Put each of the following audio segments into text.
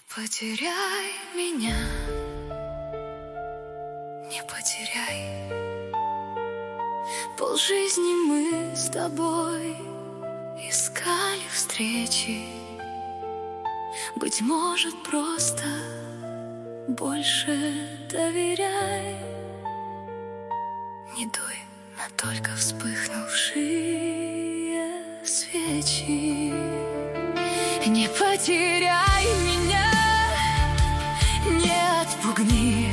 Потеряй меня, не потеряй. Полжизни мы с тобой искали встречи. Быть может, просто больше доверяй. Не дуй на только вспыхнувшие свечи. Не потеряй меня, не отпугни.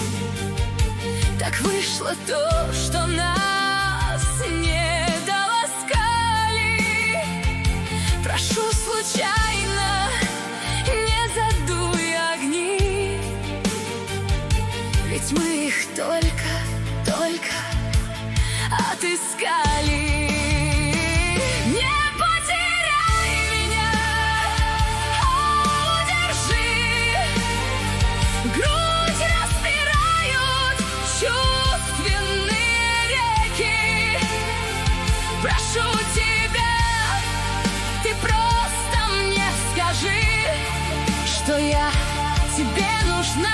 Так вышло то, что нас не доласкали. Прошу, случайно не задуй огни, ведь мы их только отыскали. Грудь распирают чувственные реки. Прошу тебя, ты просто мне скажи, что я тебе нужна.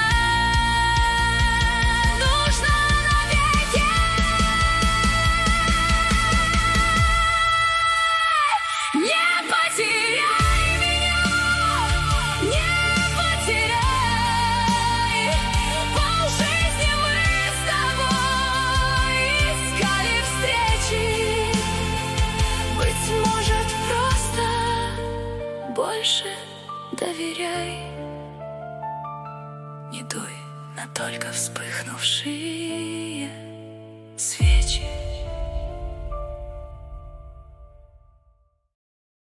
Нужна навеки. Не потеряй меня, не потеряй. Полжизни мы с тобой искали встречи. Быть может, просто больше доверяй. Не дуй на только вспыхнувшие свечи.